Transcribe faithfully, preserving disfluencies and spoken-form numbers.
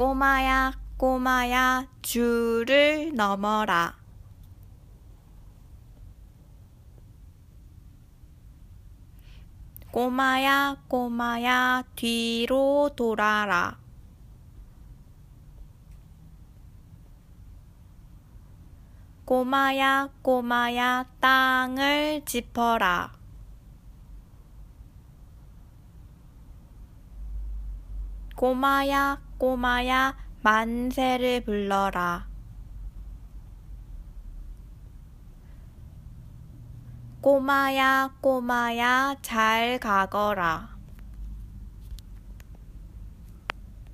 꼬마야, 꼬마야, 줄을 넘어라. 꼬마야, 꼬마야, 뒤로 돌아라. 꼬마야, 꼬마야, 땅을 짚어라. 꼬마야, 꼬마야, 만세를 불러라. 꼬마야, 꼬마야, 잘 가거라.